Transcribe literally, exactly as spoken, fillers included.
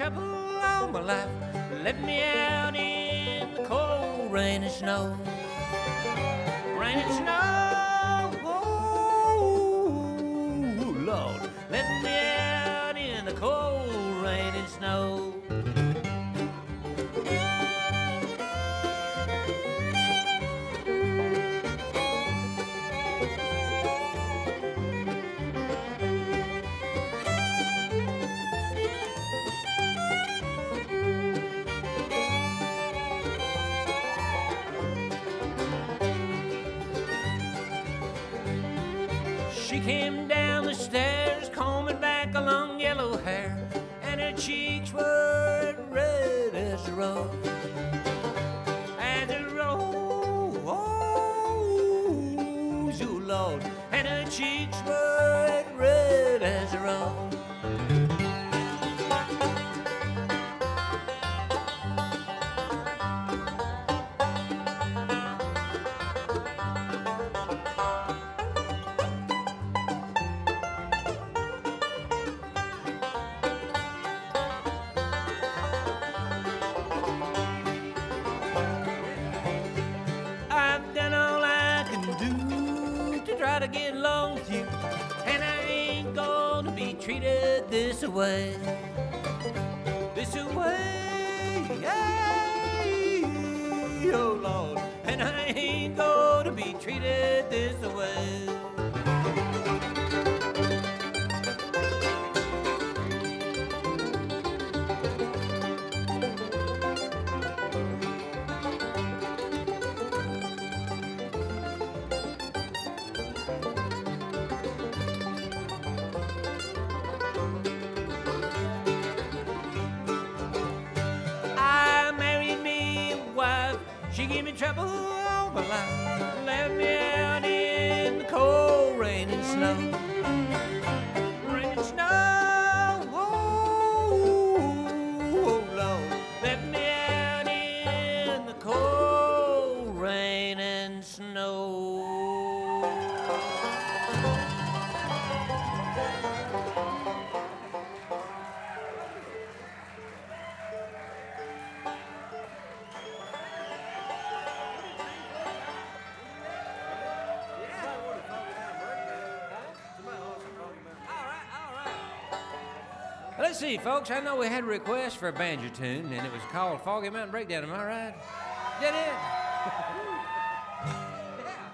trouble all my life. Let me out in the cold rain and snow. Rain and snow, oh, Lord. Let me out in the cold rain and snow. She came down the stairs, combing back a long yellow hair, and her cheeks were red as a rose. As a rose, oh Lord, and her cheeks were red as a rose. Try to get along with you, and I ain't gonna be treated this way, this way, hey, oh Lord, and I ain't gonna be treated this way. She gave me trouble all my life, left me out in the cold rain and snow. Rain and snow, oh, oh Lord, left me out in the cold rain and snow. Let's see, folks. I know we had a request for a banjo tune, and it was called Foggy Mountain Breakdown. Am I right? Is that it?